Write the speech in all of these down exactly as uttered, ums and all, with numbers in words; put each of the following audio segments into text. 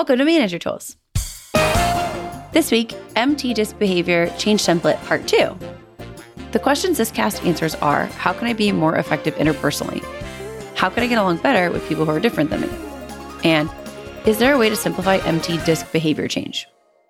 Welcome to Manager Tools. This week, Empty Disc Behavior Change Template Part two. The questions this cast answers are, how can I be more effective interpersonally? How can I get along better with people who are different than me? And is there a way to simplify empty disc behavior change?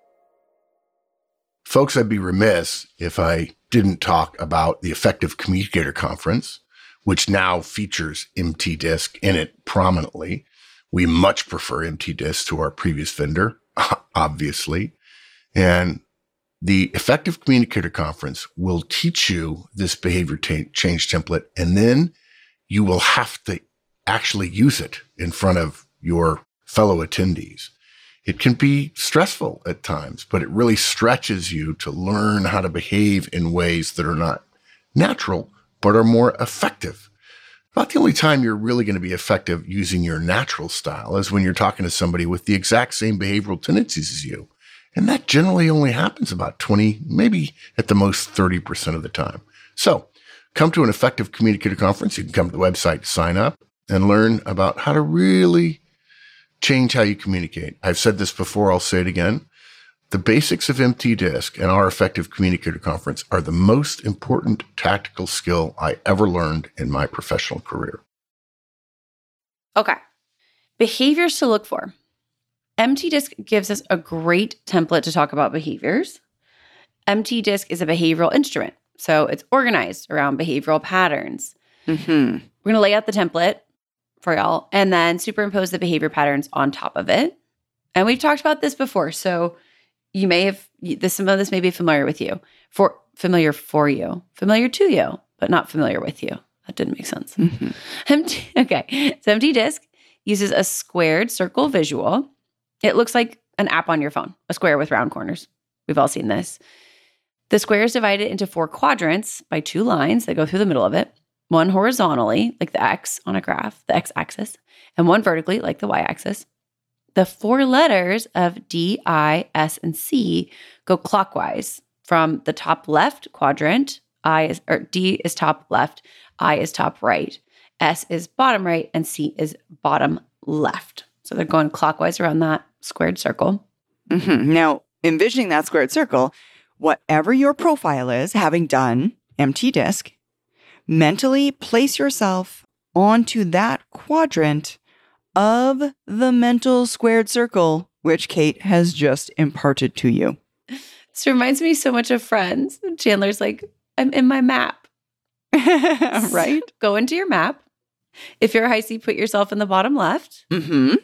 Folks, I'd be remiss if I didn't talk about the Effective Communicator Conference, which now features Empty Disc in it prominently. We much prefer Empty Disc to our previous vendor, obviously. And the Effective Communicator Conference will teach you this behavior t- change template, and then you will have to actually use it in front of your fellow attendees. It can be stressful at times, but it really stretches you to learn how to behave in ways that are not natural, but are more effective. About the only time you're really going to be effective using your natural style is when you're talking to somebody with the exact same behavioral tendencies as you. And that generally only happens about twenty, maybe at the most thirty percent of the time. So come to an Effective Communicator Conference. You can come to the website to sign up and learn about how to really change how you communicate. I've said this before, I'll say it again. The basics of Empty Disc and our Effective Communicator Conference are the most important tactical skill I ever learned in my professional career. Okay. Behaviors to look for. Empty Disc gives us a great template to talk about behaviors. Empty Disc is a behavioral instrument, so it's organized around behavioral patterns. Mm-hmm. We're going to lay out the template for y'all and then superimpose the behavior patterns on top of it. And we've talked about this before, so you may have this. Some of this may be familiar with you, for familiar for you, familiar to you, but not familiar with you. That didn't make sense. Mm-hmm. Empty, okay, so Empty Disc uses a squared circle visual. It looks like an app on your phone, a square with round corners. We've all seen this. The square is divided into four quadrants by two lines that go through the middle of it. One horizontally, like the X on a graph, the X-axis, and one vertically, like the Y-axis. The four letters of D, I, S, and C go clockwise from the top left quadrant. I is, or D is top left, I is top right, S is bottom right, and C is bottom left. So they're going clockwise around that squared circle. Mm-hmm. Now, envisioning that squared circle, whatever your profile is, having done Empty Disc, mentally place yourself onto that quadrant of the mental squared circle, which Kate has just imparted to you. This reminds me so much of Friends. Chandler's like, I'm in my map. Right? Go into your map. If you're a high C, put yourself in the bottom left. Mm-hmm.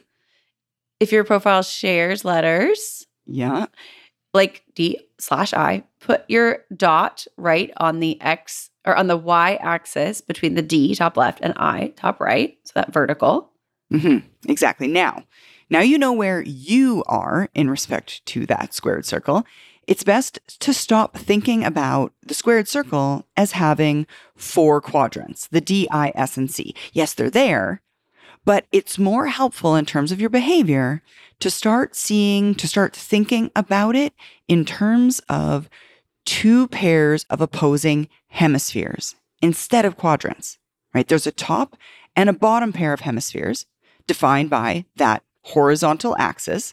If your profile shares letters, Yeah. like D slash I, put your dot right on the X or on the Y axis between the D, top left, and I, top right. So that vertical. Mm-hmm. Exactly. Now, now you know where you are in respect to that squared circle. It's best to stop thinking about the squared circle as having four quadrants, the D, I, S, and C. Yes, they're there, but it's more helpful in terms of your behavior to start seeing, to start thinking about it in terms of two pairs of opposing hemispheres instead of quadrants, right? There's a top and a bottom pair of hemispheres defined by that horizontal axis,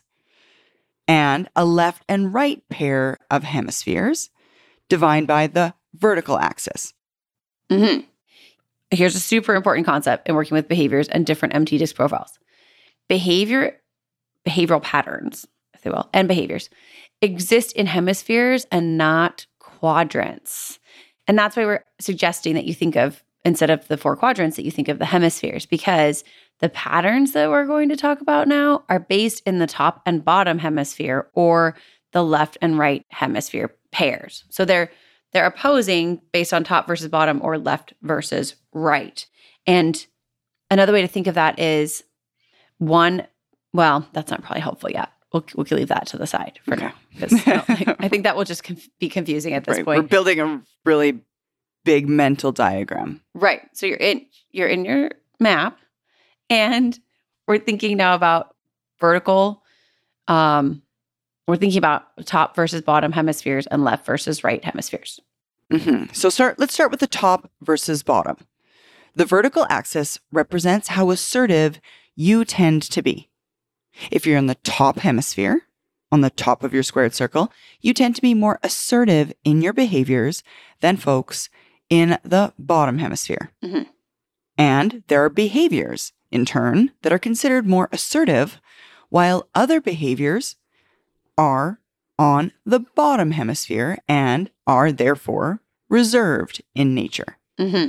and a left and right pair of hemispheres defined by the vertical axis. Mm-hmm. Here's a super important concept in working with behaviors and different Empty Disc profiles. Behavior, behavioral patterns, if they will, and behaviors exist in hemispheres and not quadrants. And that's why we're suggesting that you think of, instead of the four quadrants, that you think of the hemispheres, because the patterns that we're going to talk about now are based in the top and bottom hemisphere or the left and right hemisphere pairs. So they're they're opposing based on top versus bottom or left versus right. And another way to think of that is one, well, that's not probably helpful yet. We'll, we can leave that to the side for Okay. now. Because I, I think that will just conf- be confusing at this Right. point. We're building a really big mental diagram. Right. So you're in you're in your map, and we're thinking now about vertical. Um, we're thinking about top versus bottom hemispheres and left versus right hemispheres. Mm-hmm. So start. Let's start with the top versus bottom. The vertical axis represents how assertive you tend to be. If you're in the top hemisphere, on the top of your squared circle, you tend to be more assertive in your behaviors than folks in the bottom hemisphere. Mm-hmm. And there are behaviors, in turn, that are considered more assertive, while other behaviors are on the bottom hemisphere and are therefore reserved in nature. Mm-hmm.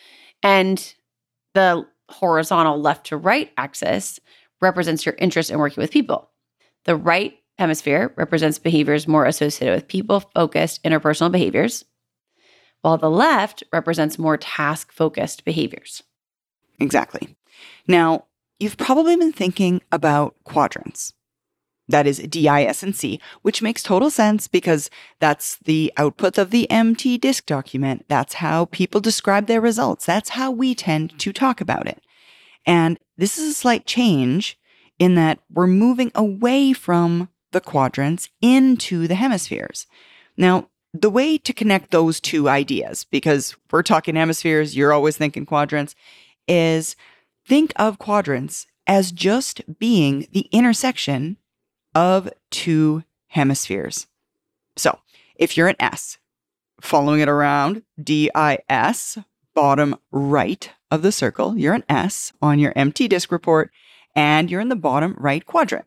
And the horizontal left to right axis represents your interest in working with people. The right hemisphere represents behaviors more associated with people-focused interpersonal behaviors, while the left represents more task-focused behaviors. Exactly. Now, you've probably been thinking about quadrants. That is D, I, S, and C, which makes total sense because that's the output of the M T DISC document. That's how people describe their results. That's how we tend to talk about it. And this is a slight change in that we're moving away from the quadrants into the hemispheres. Now, the way to connect those two ideas, because we're talking hemispheres, you're always thinking quadrants, is think of quadrants as just being the intersection of two hemispheres. So if you're an S, following it around, D I S, bottom right of the circle, you're an S on your M T DISC report, and you're in the bottom right quadrant.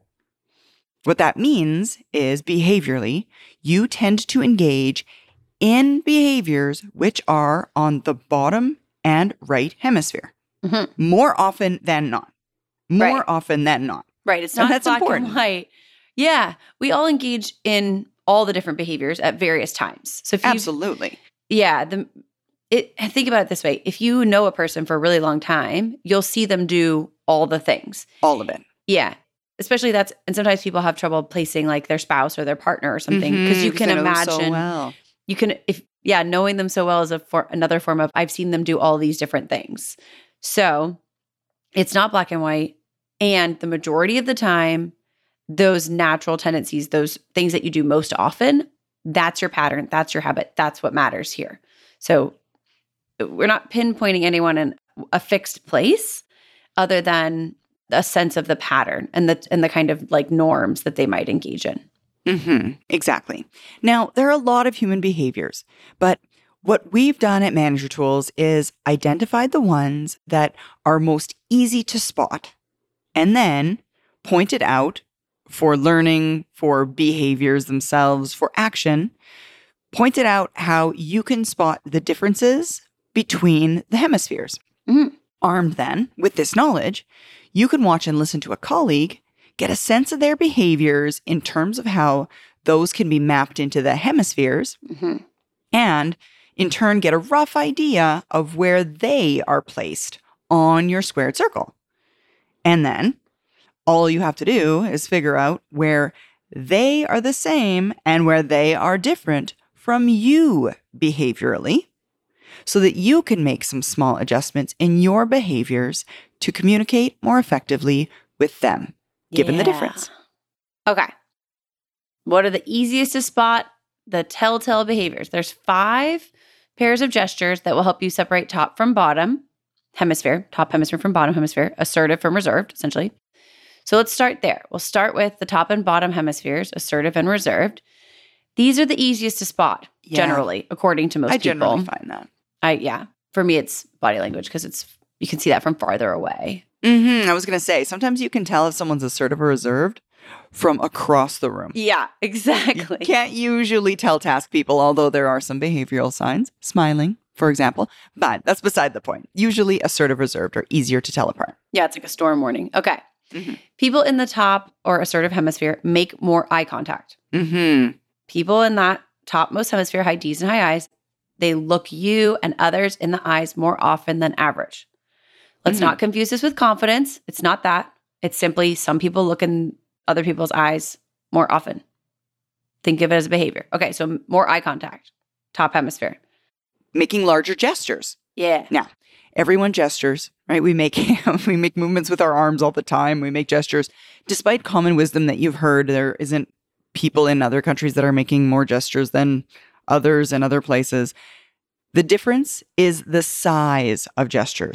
What that means is behaviorally, you tend to engage in behaviors which are on the bottom and right hemisphere. Mm-hmm. More often than not. More right. often than not. Right. It's not that's black important. and white. Yeah. We all engage in all the different behaviors at various times. So if you, Absolutely. Yeah. The it think about it this way. If you know a person for a really long time, you'll see them do all the things. All of it. Yeah. Especially that's, and sometimes people have trouble placing like their spouse or their partner or something because mm-hmm, you can imagine, so well. you can, if, yeah, knowing them so well is a for, another form of, I've seen them do all these different things. So it's not black and white. And the majority of the time, those natural tendencies, those things that you do most often, that's your pattern, that's your habit, that's what matters here. So we're not pinpointing anyone in a fixed place other than a sense of the pattern and the and the kind of like norms that they might engage in. Mm-hmm. Exactly. Now, there are a lot of human behaviors, but what we've done at Manager Tools is identified the ones that are most easy to spot and then pointed out for learning, for behaviors themselves, for action, pointed out how you can spot the differences between the hemispheres. Mm-hmm. Armed then with this knowledge, you can watch and listen to a colleague, get a sense of their behaviors in terms of how those can be mapped into the hemispheres, mm-hmm. and in turn get a rough idea of where they are placed on your squared circle. And then all you have to do is figure out where they are the same and where they are different from you behaviorally, so that you can make some small adjustments in your behaviors to communicate more effectively with them, given yeah. the difference. Okay. What are the easiest to spot? The telltale behaviors. There's five pairs of gestures that will help you separate top from bottom hemisphere, top hemisphere from bottom hemisphere, assertive from reserved, essentially. So let's start there. We'll start with the top and bottom hemispheres, assertive and reserved. These are the easiest to spot, yeah. generally, according to most I people. I generally find that. I yeah. For me, it's body language because it's you can see that from farther away. Mm-hmm. I was going to say, sometimes you can tell if someone's assertive or reserved from across the room. Yeah, exactly. You can't usually tell task people, although there are some behavioral signs, smiling, for example. But that's beside the point. Usually assertive, reserved are easier to tell apart. Yeah, it's like a storm warning. Okay. Mm-hmm. People in the top or assertive hemisphere make more eye contact. Mm-hmm. People in that topmost hemisphere, high D's and high I's, they look you and others in the eyes more often than average. Let's mm-hmm. not confuse this with confidence. It's not that. It's simply some people look in other people's eyes more often. Think of it as a behavior. Okay, so more eye contact, top hemisphere. Making larger gestures. Yeah. Now, everyone gestures, right? We make we make movements with our arms all the time. We make gestures. Despite common wisdom that you've heard, there isn't people in other countries that are making more gestures than others in other places. The difference is the size of gestures.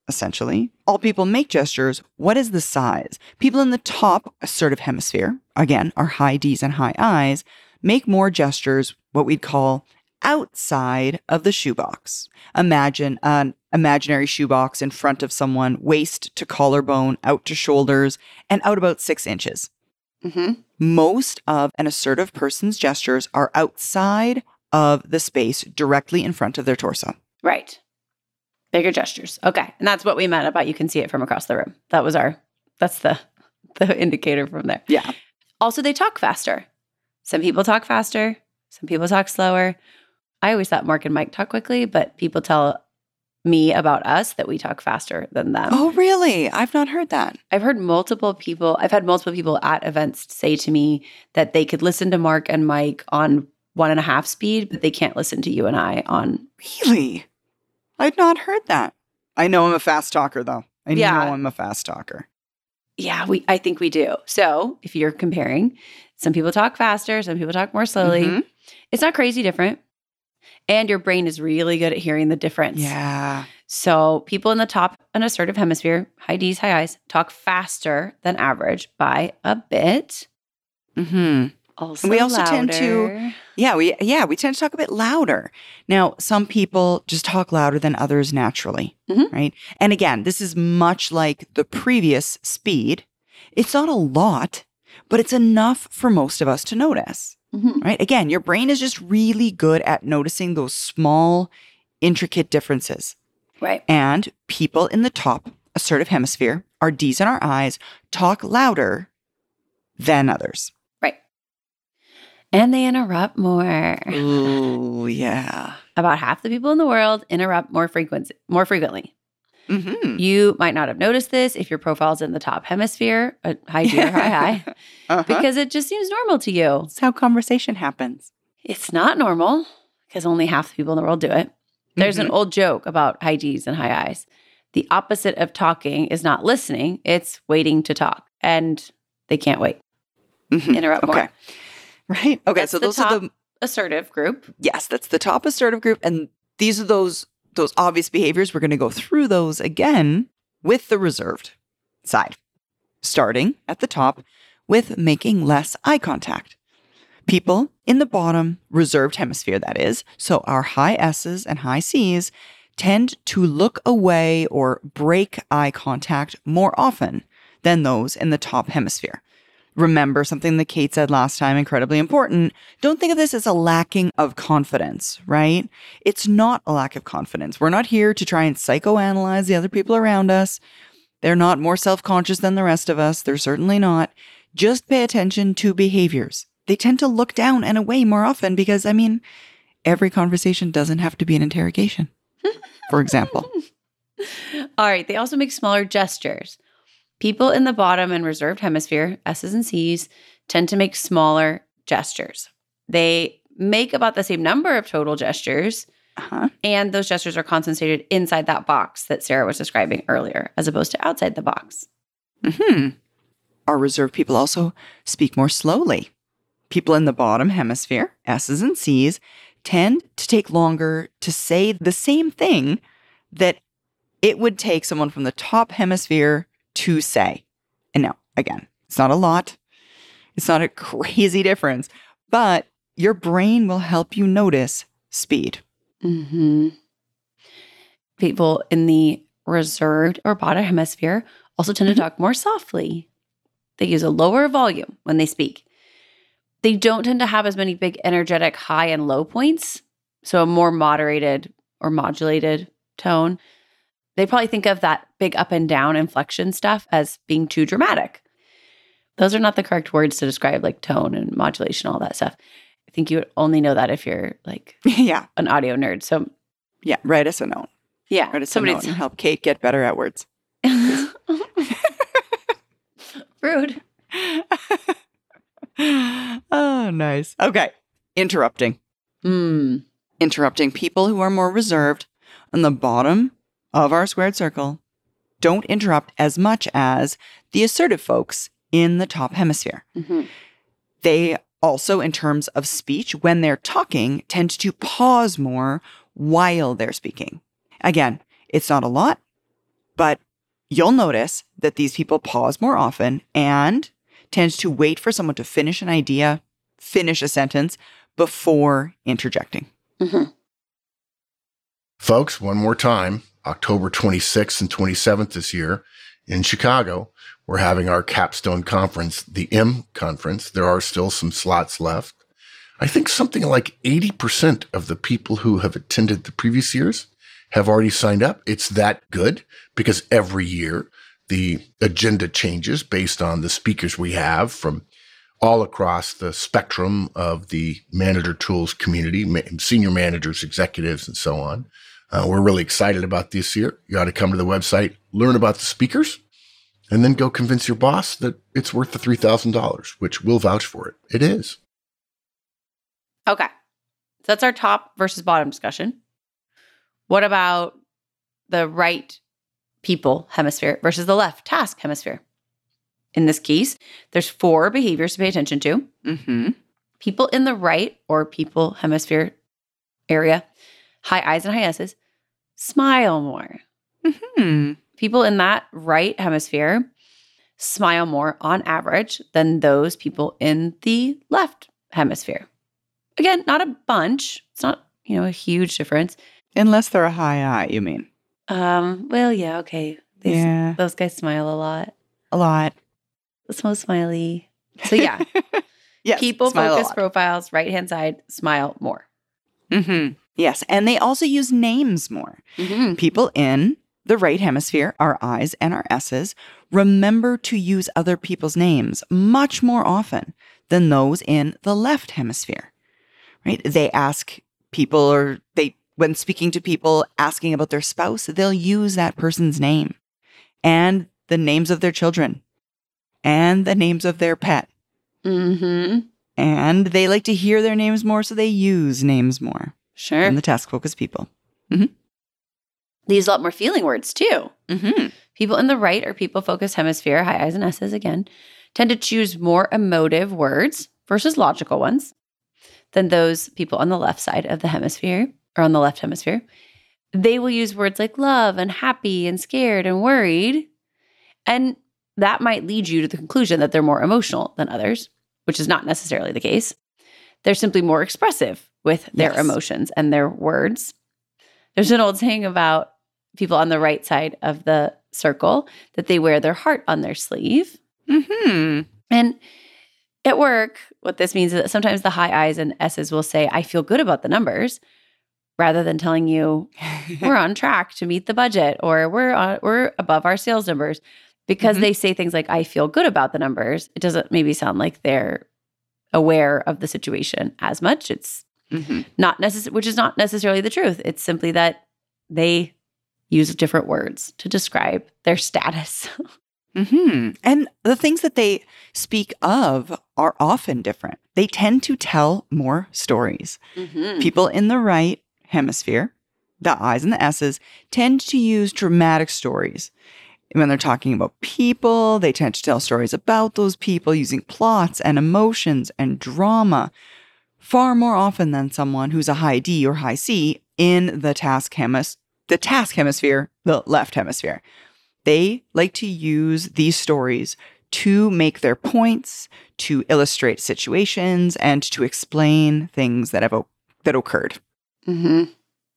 essentially. All people make gestures. What is the size? People in the top assertive hemisphere, again, our high D's and high I's, make more gestures, what we'd call outside of the shoebox. Imagine an imaginary shoebox in front of someone, waist to collarbone, out to shoulders, and out about six inches. Mm-hmm. Most of an assertive person's gestures are outside of the space directly in front of their torso. Right. Bigger gestures. Okay. And that's what we meant about you can see it from across the room. That was our, that's the, the indicator from there. Yeah. Also, they talk faster. Some people talk faster. Some people talk slower. I always thought Mark and Mike talk quickly, but people tell me about us that we talk faster than them. Oh, really? I've not heard that. I've heard multiple people, I've had multiple people at events say to me that they could listen to Mark and Mike on one and a half speed, but they can't listen to you and I on. Really? I'd not heard that. I know I'm a fast talker, though. I Yeah. know I'm a fast talker. Yeah, we. I think we do. So if you're comparing, some people talk faster, some people talk more slowly. Mhm. It's not crazy different. And your brain is really good at hearing the difference. Yeah. So people in the top and assertive hemisphere, high D's, high I's, talk faster than average by a bit. Mm-hmm. Also, We also tend to- louder. Yeah, we yeah, we tend to talk a bit louder. Now, some people just talk louder than others naturally, Mhm. right? And again, this is much like the previous speed. It's not a lot, but it's enough for most of us to notice, Mhm. right? Again, your brain is just really good at noticing those small, intricate differences. Right. And people in the top assertive hemisphere, our D's and our I's, talk louder than others. Right. And they interrupt more. Ooh, yeah. About half the people in the world interrupt more frequency, more frequently. Mm-hmm. You might not have noticed this if your profile's in the top hemisphere, a high D or high high, Uh-huh. because it just seems normal to you. That's how conversation happens. It's not normal because only half the people in the world do it. There's an old joke about high D's and high I's. The opposite of talking is not listening, it's waiting to talk. And they can't wait. Mhm. Interrupt more. Okay. Right? Okay, That's so the those are the top assertive group. yes, that's the top assertive group, and these are those those obvious behaviors. We're going to go through those again with the reserved side, starting at the top with making less eye contact. People in the bottom reserved hemisphere, that is, so our high S's and high C's tend to look away or break eye contact more often than those in the top hemisphere. Remember something that Kate said last time, incredibly important. Don't think of this as a lacking of confidence, right? It's not a lack of confidence. We're not here to try and psychoanalyze the other people around us. They're not more self-conscious than the rest of us. They're certainly not. Just pay attention to behaviors. They tend to look down and away more often because, I mean, every conversation doesn't have to be an interrogation, for example. All right. They also make smaller gestures. People in the bottom and reserved hemisphere, S's and C's, tend to make smaller gestures. They make about the same number of total gestures, Uh-huh. and those gestures are concentrated inside that box that Sarah was describing earlier, as opposed to outside the box. Hmm. Our reserved people also speak more slowly. People in the bottom hemisphere, S's and C's, tend to take longer to say the same thing that it would take someone from the top hemisphere to say. And now, again, it's not a lot. It's not a crazy difference, but your brain will help you notice speed. Mm-hmm. People in the reserved or bottom hemisphere also tend to talk more softly. They use a lower volume when they speak. They don't tend to have as many big energetic high and low points, so a more moderated or modulated tone. They probably think of that big up and down inflection stuff as being too dramatic. Those are not the correct words to describe like tone and modulation, all that stuff. I think you would only know that if you're like Yeah. an audio nerd. So Yeah. Write us a note. yeah, Write us a somebody note and help Kate get better at words. rude. Oh, nice. Okay. Interrupting. Mm. Interrupting people who are more reserved on the bottom of our squared circle don't interrupt as much as the assertive folks in the top hemisphere. Mm-hmm. They also, in terms of speech, when they're talking, tend to pause more while they're speaking. Again, it's not a lot, But you'll notice that these people pause more often and tend to wait for someone to finish an idea, finish a sentence before interjecting. Mm-hmm. Folks, one more time, October twenty-sixth and twenty-seventh this year in Chicago, we're having our capstone conference, the M Conference. There are still some slots left. I think something like eighty percent of the people who have attended the previous years have already signed up. It's that good because every year the agenda changes based on the speakers we have from all across the spectrum of the Manager Tools community, senior managers, executives, and so on. Uh, we're really excited about this year. You ought to come to the website, learn about the speakers, and then go convince your boss that it's worth the three thousand dollars, which we'll vouch for it. It is. Okay. So that's our top versus bottom discussion. What about the right people hemisphere versus the left task hemisphere? In this case, there's four behaviors to pay attention to. Mm-hmm. People in the right or people hemisphere area, high I's and high S's, smile more. Mm-hmm. People in that right hemisphere smile more on average than those people in the left hemisphere. Again, not a bunch. It's not, you know, a huge difference. Unless they're a high I, you mean? Um, well, yeah, okay. They, Yeah. Those guys smile a lot. A lot. It's most smiley. So yeah, Yes. people smile a focus lot. profiles, right-hand side, smile more. Mm-hmm. Yes. And they also use names more. Mm-hmm. People in the right hemisphere, our I's and our S's, remember to use other people's names much more often than those in the left hemisphere, right? They ask people or they, when speaking to people asking about their spouse, they'll use that person's name and the names of their children and the names of their pet. Mm-hmm. And they like to hear their names more, so they use names more Sure. than the task-focused people. They use a lot more feeling words too. Mm-hmm. People in the right or people-focused hemisphere, high I's and S's again, tend to choose more emotive words versus logical ones than those people on the left side of the hemisphere or on the left hemisphere. They will use words like love and happy and scared and worried. And that might lead you to the conclusion that they're more emotional than others, which is not necessarily the case. They're simply more expressive with their Yes. emotions and their words. There's an old saying about people on the right side of the circle that they wear their heart on their sleeve. Mm-hmm. And at work, what this means is that sometimes the high I's and S's will say, I feel good about the numbers, rather than telling you we're on track to meet the budget or we're on, we're above our sales numbers. Because Mhm. they say things like, I feel good about the numbers, it doesn't maybe sound like they're aware of the situation as much. It's Mm-hmm. not necessary, which is not necessarily the truth. It's simply that they use different words to describe their status. Mm-hmm. And the things that they speak of are often different. They tend to tell more stories. Mm-hmm. People in the right hemisphere, the I's and the S's, tend to use dramatic stories. When they're talking about people, they tend to tell stories about those people using plots and emotions and drama far more often than someone who's a high D or high C in the task hemis- the task hemisphere, the left hemisphere. They like to use these stories to make their points, to illustrate situations, and to explain things that have o- that occurred. Mm-hmm.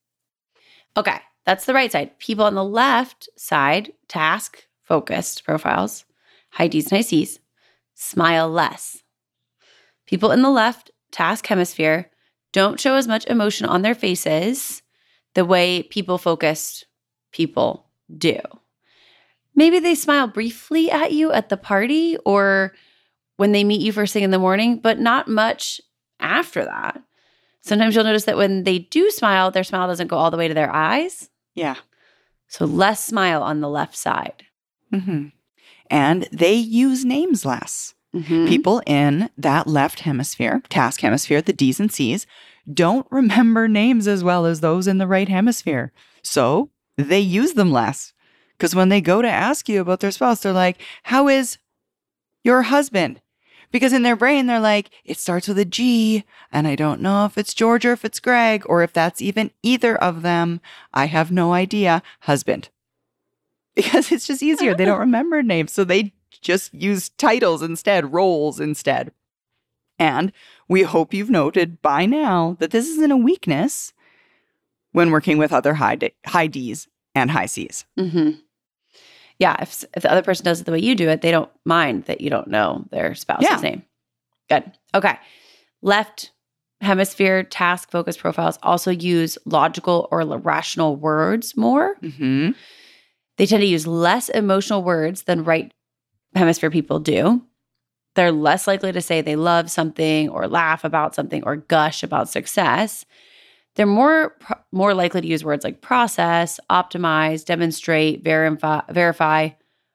Okay, that's the right side. People on the left side, task-focused profiles, high D's and high C's, smile less. People in the left task hemisphere don't show as much emotion on their faces the way people-focused people do. Maybe they smile briefly at you at the party or when they meet you first thing in the morning, but not much after that. Sometimes you'll notice that when they do smile, their smile doesn't go all the way to their eyes. Yeah. So less smile on the left side. Mm-hmm. And they use names less. Mm-hmm. People in that left hemisphere, task hemisphere, the D's and C's, don't remember names as well as those in the right hemisphere. So they use them less. Because when they go to ask you about their spouse, they're like, how is your husband? Because in their brain, they're like, it starts with a G, and I don't know if it's George or if it's Greg, or if that's even either of them. I have no idea. Husband. because it's just easier. They don't remember names, so they just use titles instead, roles instead. And we hope you've noted by now that this isn't a weakness when working with other high, D- high Ds and high Cs. Mm-hmm. Yeah, if, if the other person does it the way you do it, they don't mind that you don't know their spouse's Yeah. name. Good. Okay. Left hemisphere task focused profiles also use logical or rational words more. Mm-hmm. They tend to use less emotional words than right hemisphere people do. They're less likely to say they love something or laugh about something or gush about success. They're more more likely to use words like process, optimize, demonstrate, verify, verify,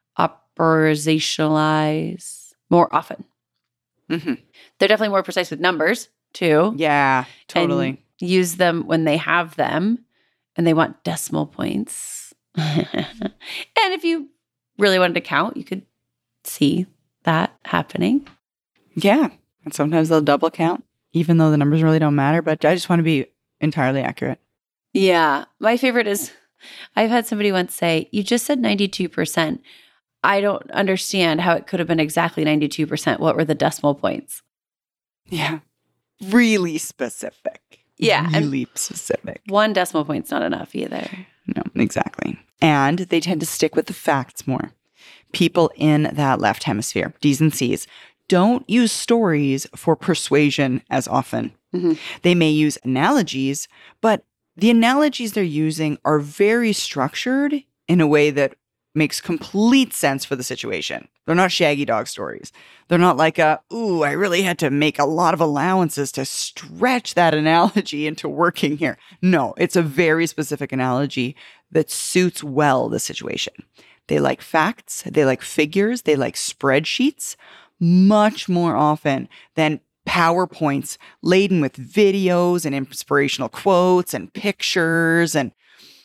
operationalize more often. Mm-hmm. They're definitely more precise with numbers too. Yeah, totally. And use them when they have them, and they want decimal points. And if you really wanted to count, you could see that happening. Yeah. And sometimes they'll double count, even though the numbers really don't matter. But I just want to be entirely accurate. Yeah. My favorite is I've had somebody once say, you just said ninety-two percent. I don't understand how it could have been exactly ninety-two percent. What were the decimal points? Yeah. Really specific. Yeah. Really specific. One decimal point's not enough either. No, exactly. And they tend to stick with the facts more. People in that left hemisphere, Ds and Cs, don't use stories for persuasion as often. Mm-hmm. They may use analogies, but the analogies they're using are very structured in a way that makes complete sense for the situation. They're not shaggy dog stories. They're not like a, ooh, I really had to make a lot of allowances to stretch that analogy into working here. No, it's a very specific analogy that suits well the situation. They like facts, they like figures, they like spreadsheets much more often than PowerPoints laden with videos and inspirational quotes and pictures and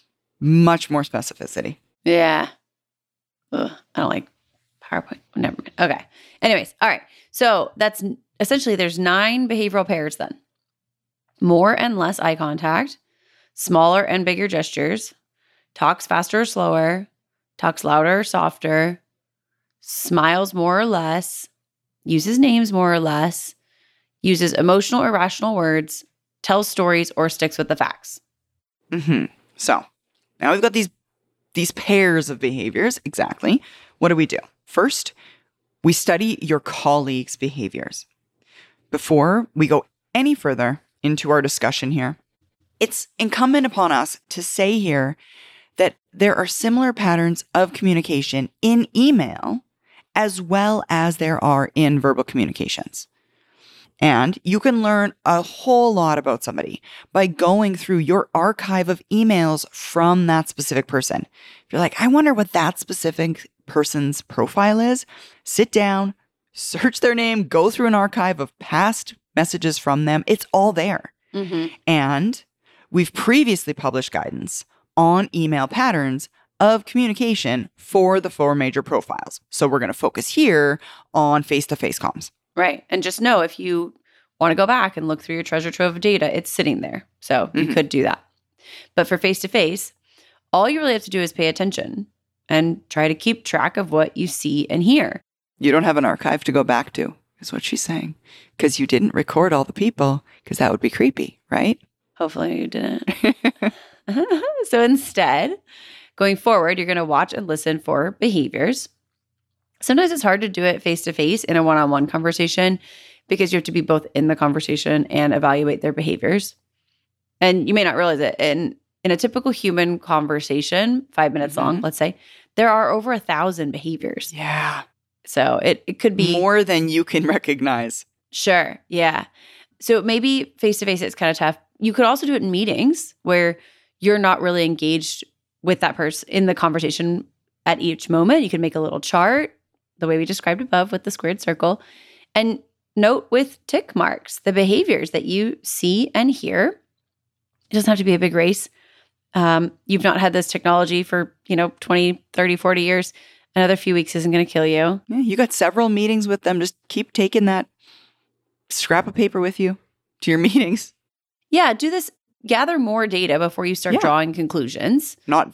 much more specificity. Yeah. Ugh, I don't like PowerPoint. Never mind. Okay. Anyways, all right. So that's essentially there's nine behavioral pairs then. More and less eye contact, smaller and bigger gestures, talks faster or slower, talks louder or softer, smiles more or less, uses names more or less, uses emotional or rational words, tells stories, or sticks with the facts. Mm-hmm. So now we've got these These pairs of behaviors, exactly. What do we do? First, we study your colleagues' behaviors. Before we go any further into our discussion here, it's incumbent upon us to say here that there are similar patterns of communication in email as well as there are in verbal communications. And you can learn a whole lot about somebody by going through your archive of emails from that specific person. If you're like, I wonder what that specific person's profile is, sit down, search their name, go through an archive of past messages from them. It's all there. Mm-hmm. And we've previously published guidance on email patterns of communication for the four major profiles. So we're going to focus here on face-to-face comms. Right. And just know if you want to go back and look through your treasure trove of data, it's sitting there. So mm-hmm. you could do that. But for face-to-face, all you really have to do is pay attention and try to keep track of what you see and hear. You don't have an archive to go back to, is what she's saying. Because you didn't record all the people, because that would be creepy, right? Hopefully you didn't. So instead, going forward, you're going to watch and listen for behaviors. Sometimes it's hard to do it face-to-face in a one-on-one conversation because you have to be both in the conversation and evaluate their behaviors. And you may not realize it. In, in a typical human conversation, five minutes mm-hmm. long, let's say, there are over a thousand behaviors. Yeah. So it, it could be more than you can recognize. Sure. Yeah. So maybe face-to-face, it's kind of tough. You could also do it in meetings where you're not really engaged with that person in the conversation at each moment. You can make a little chart the way we described above with the squared circle, and note with tick marks the behaviors that you see and hear. It doesn't have to be a big race. Um, you've not had this technology for, you know, twenty, thirty, forty years. Another few weeks isn't going to kill you. Yeah, you got several meetings with them. Just keep taking that scrap of paper with you to your meetings. Yeah, do this. Gather more data before you start yeah. drawing conclusions. Not the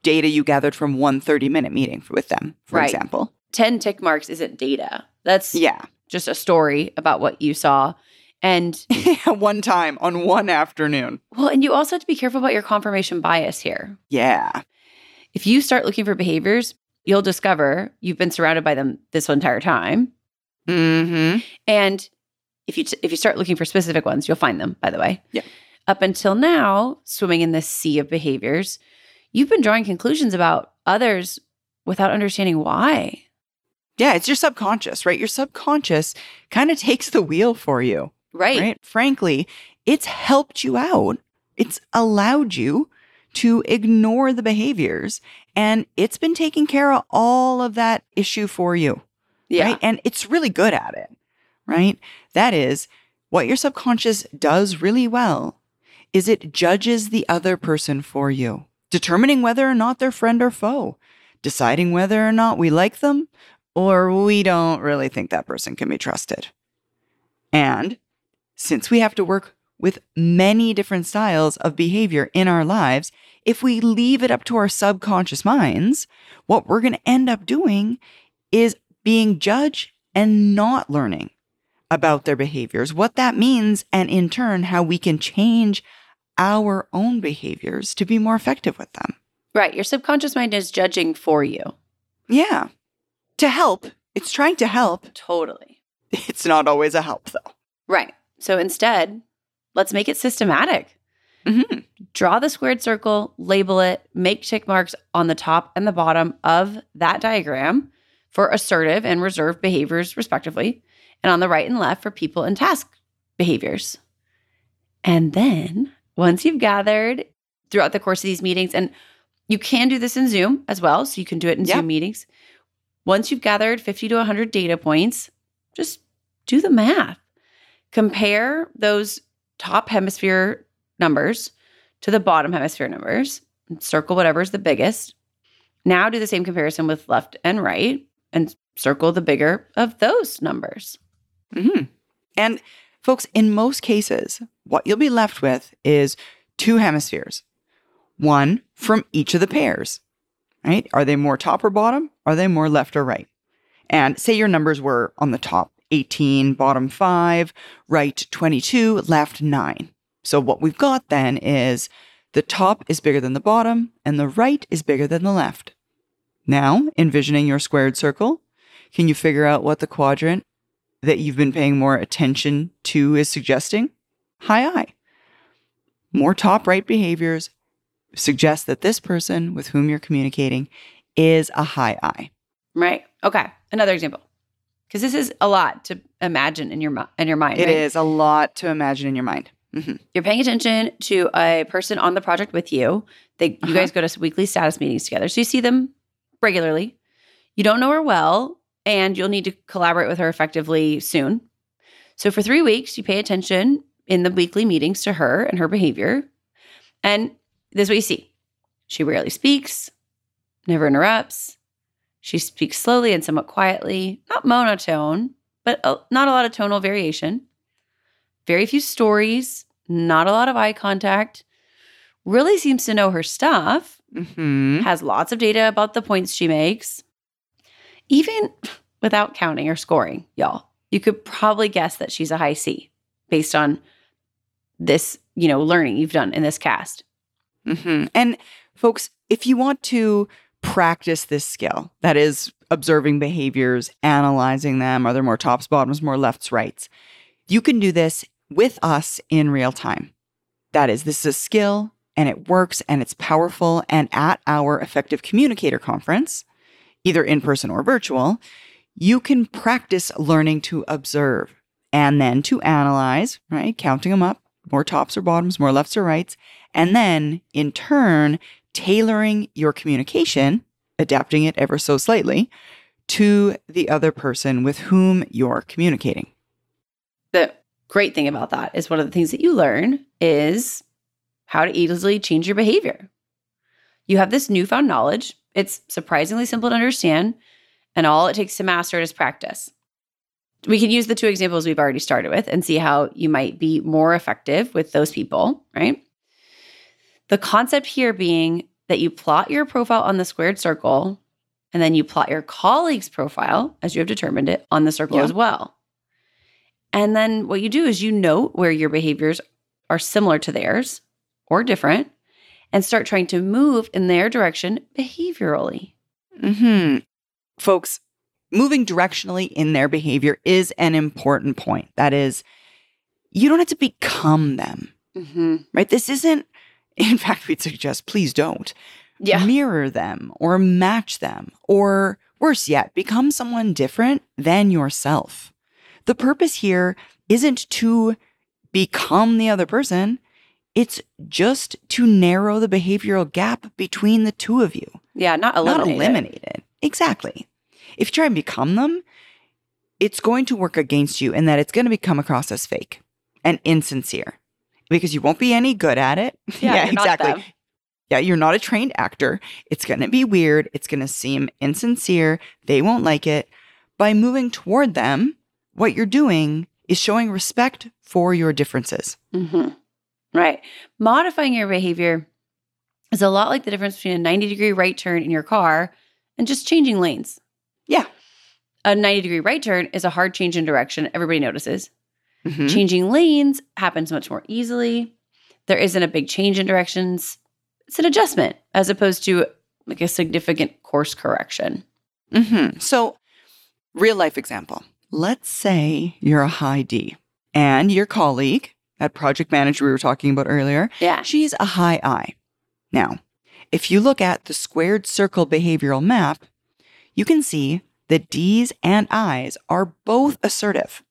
data you gathered from one thirty-minute meeting with them, for Right. example. ten tick marks isn't data. That's Yeah. just a story about what you saw. And One time on one afternoon. well, and you also have to be careful about your confirmation bias here. Yeah. If you start looking for behaviors, you'll discover you've been surrounded by them this entire time. Mm-hmm. And if you t- if you start looking for specific ones, you'll find them, by the way. Yeah. Up until now, swimming in this sea of behaviors, you've been drawing conclusions about others without understanding why. Yeah, it's your subconscious, right? Your subconscious kind of takes the wheel for you, Right. right? Frankly, it's helped you out. It's allowed you to ignore the behaviors, and it's been taking care of all of that issue for you. Yeah. Right? And it's really good at it, right? That is what your subconscious does really well is it judges the other person for you, determining whether or not they're friend or foe, deciding whether or not we like them or we don't really think that person can be trusted. And since we have to work with many different styles of behavior in our lives, if we leave it up to our subconscious minds, what we're going to end up doing is being judged and not learning about their behaviors, what that means, and in turn, how we can change our own behaviors to be more effective with them. Right. Your subconscious mind is judging for you. Yeah. To help. It's trying to help. Totally. It's not always a help, though. Right. So instead, let's make it systematic. Mm-hmm. Draw the squared circle, label it, make tick marks on the top and the bottom of that diagram for assertive and reserved behaviors, respectively, and on the right and left for people and task behaviors. And then once you've gathered throughout the course of these meetings, and you can do this in Zoom as well, so you can do it in Yep. Zoom meetings. Once you've gathered fifty to one hundred data points, just do the math. Compare those top hemisphere numbers to the bottom hemisphere numbers, and circle whatever's the biggest. Now do the same comparison with left and right and circle the bigger of those numbers. Mm-hmm. And folks, in most cases, what you'll be left with is two hemispheres, one from each of the pairs, right? Are they more top or bottom? Are they more left or right? And say your numbers were on the top eighteen, bottom five, right twenty-two, left nine. So what we've got then is the top is bigger than the bottom and the right is bigger than the left. Now, envisioning your squared circle, can you figure out what the quadrant that you've been paying more attention to is suggesting? High I. More top right behaviors suggest that this person with whom you're communicating is a high I. Right. Okay. Another example. Because this is a lot to imagine in your, mi- in your mind. It right? is a lot to imagine in your mind. Mm-hmm. You're paying attention to a person on the project with you. They, you Uh-huh. guys go to weekly status meetings together. So you see them regularly. You don't know her well, and you'll need to collaborate with her effectively soon. So for three weeks, you pay attention in the weekly meetings to her and her behavior. And this is what you see. She rarely speaks, never interrupts. She speaks slowly and somewhat quietly, not monotone, but uh, not a lot of tonal variation. Very few stories, not a lot of eye contact. Really seems to know her stuff. Mm-hmm. Has lots of data about the points she makes. Even without counting or scoring, y'all, you could probably guess that she's a high C based on this, you know, learning you've done in this cast. Mm-hmm. And folks, if you want to practice this skill, that is observing behaviors, analyzing them, are there more tops, bottoms, more lefts, rights? You can do this with us in real time. That is, this is a skill and it works and it's powerful. And at our Effective Communicator Conference, either in person or virtual, you can practice learning to observe and then to analyze, right? Counting them up, more tops or bottoms, more lefts or rights. And then in turn, tailoring your communication, adapting it ever so slightly to the other person with whom you're communicating. The great thing about that is one of the things that you learn is how to easily change your behavior. You have this newfound knowledge. It's surprisingly simple to understand, and all it takes to master it is practice. We can use the two examples we've already started with and see how you might be more effective with those people, right? The concept here being that you plot your profile on the squared circle, and then you plot your colleague's profile, as you have determined it, on the circle Yeah. as well. And then what you do is you note where your behaviors are similar to theirs or different, and start trying to move in their direction behaviorally. Hmm. Folks, moving directionally in their behavior is an important point. That is, you don't have to become them, Mm-hmm. right? This isn't, in fact, we'd suggest please don't Yeah. mirror them or match them, or worse yet, become someone different than yourself. The purpose here isn't to become the other person. It's just to narrow the behavioral gap between the two of you. Yeah, not eliminate Not it. eliminate it. Exactly. If you try and become them, it's going to work against you in that it's going to become across as fake and insincere because you won't be any good at it. Yeah, you're not exactly. them. Yeah, you're not a trained actor. It's going to be weird. It's going to seem insincere. They won't like it. By moving toward them, what you're doing is showing respect for your differences. Mm-hmm. Right. Modifying your behavior is a lot like the difference between a ninety degree right turn in your car and just changing lanes. Yeah. A ninety degree right turn is a hard change in direction. Everybody notices. Mhm. Changing lanes happens much more easily. There isn't a big change in directions. It's an adjustment as opposed to like a significant course correction. Mm-hmm. So, real life example. Let's say you're a high D and your colleague, that project manager we were talking about earlier, Yeah. she's a high I. Now, if you look at the squared circle behavioral map, you can see that D's and I's are both assertive.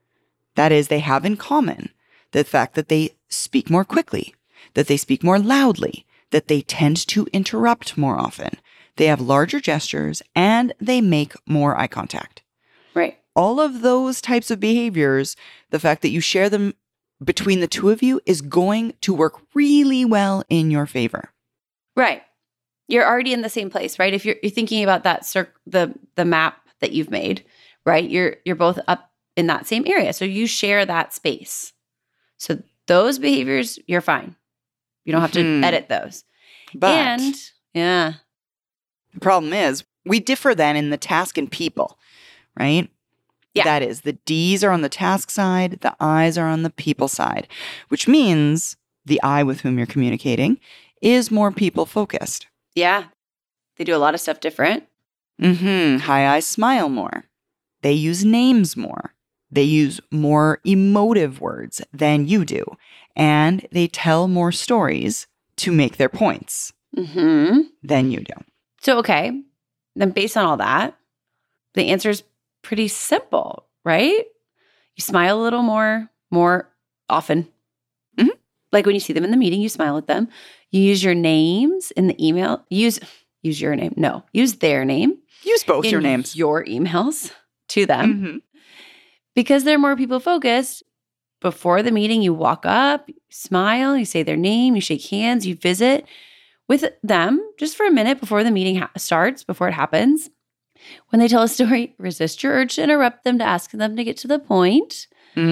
That is, they have in common the fact that they speak more quickly, that they speak more loudly, that they tend to interrupt more often. They have larger gestures and they make more eye contact. Right. All of those types of behaviors, the fact that you share them between the two of you is going to work really well in your favor. Right. You're already in the same place, right? If you're, you're thinking about that circ- the the map that you've made, right? You're you're both up in that same area. So you share that space. So those behaviors, you're fine. You don't have to Mhm. edit those. But And yeah. the problem is we differ then in the task and people, right? Yeah. That is, the D's are on the task side, the I's are on the people side, which means the I with whom you're communicating is more people focused. Yeah. They do a lot of stuff different. Mm-hmm. High I's smile more. They use names more. They use more emotive words than you do. And they tell more stories to make their points Mm-hmm. than you do. So, okay. Then based on all that, the answer is pretty simple, right? You smile a little more, more often. Mhm. Like when you see them in the meeting, you smile at them. You use your names in the email. Use use your name. No, use their name. Use both in your names. Your emails to them. Mhm. Because they're more people focused. Before the meeting, you walk up, you smile, you say their name, you shake hands, you visit with them just for a minute before the meeting ha- starts, before it happens. When they tell a story, resist your urge to interrupt them to ask them to get to the point.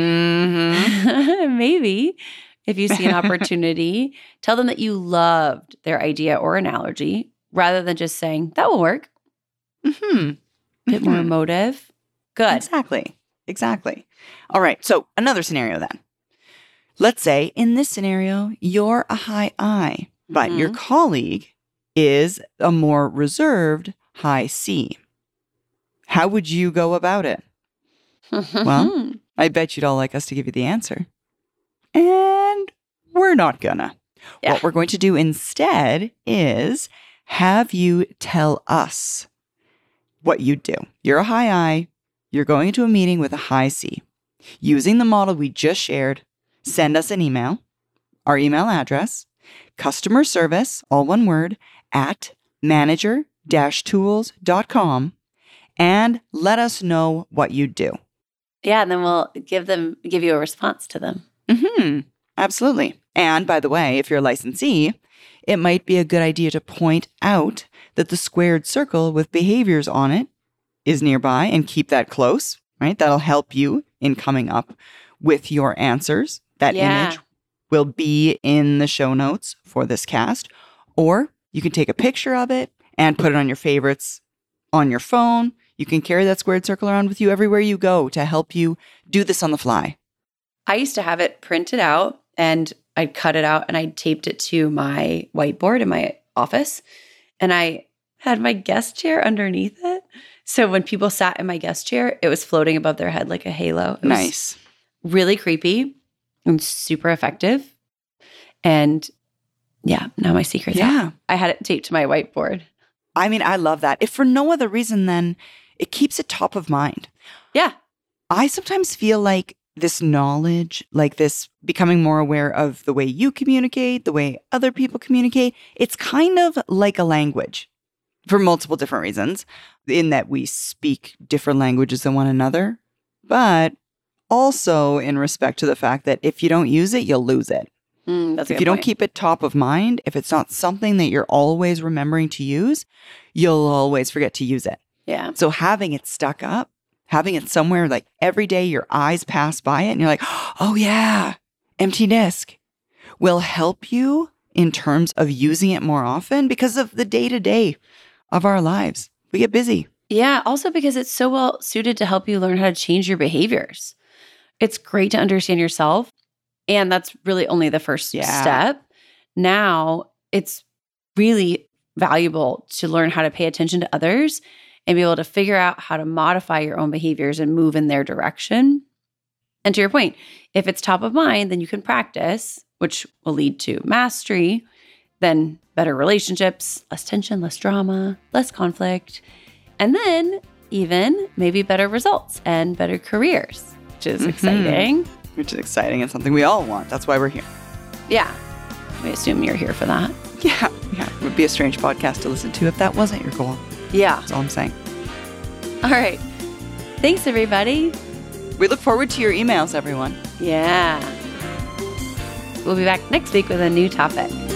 Mhm. Maybe if you see an opportunity, tell them that you loved their idea or analogy rather than just saying, that will work. Mhm. A bit more Mhm. emotive. Good. Exactly. Exactly. All right. So another scenario then. Let's say in this scenario, you're a high I, but your Mhm. colleague is a more reserved high C. How would you go about it? Well, I bet you'd all like us to give you the answer. And we're not gonna. Yeah. What we're going to do instead is have you tell us what you do. You're a high I. You're going into a meeting with a high C. Using the model we just shared, send us an email. Our email address, customer service, all one word, at manager dash tools dot com, and let us know what you do. Yeah, and then we'll give them give you a response to them. Mm-hmm. Absolutely. And by the way, if you're a licensee, it might be a good idea to point out that the squared circle with behaviors on it is nearby and keep that close, right? That'll help you in coming up with your answers. That Yeah. image will be in the show notes for this cast. Or You can take a picture of it and put it on your favorites on your phone. You can carry that squared circle around with you everywhere you go to help you do this on the fly. I used to have it printed out and I'd cut it out and I taped it to my whiteboard in my office. And I had my guest chair underneath it. So when people sat in my guest chair, it was floating above their head like a halo. It Nice. was really creepy and super effective. And yeah, now my secret's Yeah. out. I had it taped to my whiteboard. I mean, I love that. If for no other reason than it keeps it top of mind. Yeah. I sometimes feel like this knowledge, like this becoming more aware of the way you communicate, the way other people communicate, it's kind of like a language for multiple different reasons, in that we speak different languages than one another, but also in respect to the fact that if you don't use it, you'll lose it. Mm, that's a If good you don't point. keep it top of mind, if it's not something that you're always remembering to use, you'll always forget to use it. Yeah. So having it stuck up, having it somewhere like every day your eyes pass by it and you're like, oh yeah, empty disk will help you in terms of using it more often because of the day-to-day of our lives. We get busy. Yeah. Also because it's so well suited to help you learn how to change your behaviors. It's great to understand yourself. And that's really only the first Yeah. step. Now it's really valuable to learn how to pay attention to others and be able to figure out how to modify your own behaviors and move in their direction. And to your point, if it's top of mind, then you can practice, which will lead to mastery, then better relationships, less tension, less drama, less conflict, and then even maybe better results and better careers, which is Mhm. exciting. Which is exciting and something we all want. That's why we're here. Yeah. We assume you're here for that. Yeah. Yeah. It would be a strange podcast to listen to if that wasn't your goal. Yeah. That's all I'm saying. All right. Thanks, everybody. We look forward to your emails, everyone. Yeah. We'll be back next week with a new topic.